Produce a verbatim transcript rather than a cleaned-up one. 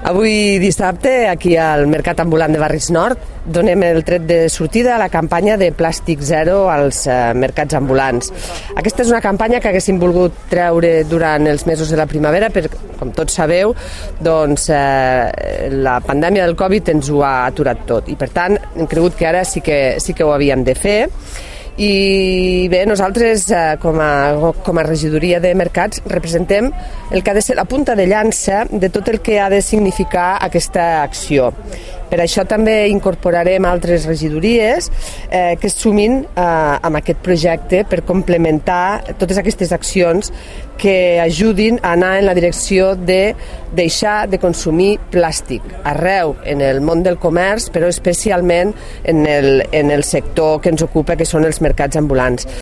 Avui dissabte, aquí al Mercat Ambulant de Barris Nord, donem el tret de sortida a la campanya de Plàstic Zero als eh, mercats ambulants. Aquesta és una campanya que haguéssim volgut treure durant els mesos de la primavera, perquè, com tots sabeu, doncs, eh, la pandèmia del Covid ens ho ha aturat tot. I, per tant, hem cregut que ara sí que, sí que ho havíem de fer. I bé, nosaltres eh, com, a, com a regidoria de mercats representem el que ha de ser la punta de llança de tot el que ha de significar aquesta acció. Per això també incorporarem altres regidories eh, que es sumin eh, amb aquest projecte per complementar totes aquestes accions que ajudin a anar en la direcció de deixar de consumir plàstic arreu en el món del comerç, però especialment en el, en el sector que ens ocupa, que són els mercats ambulants.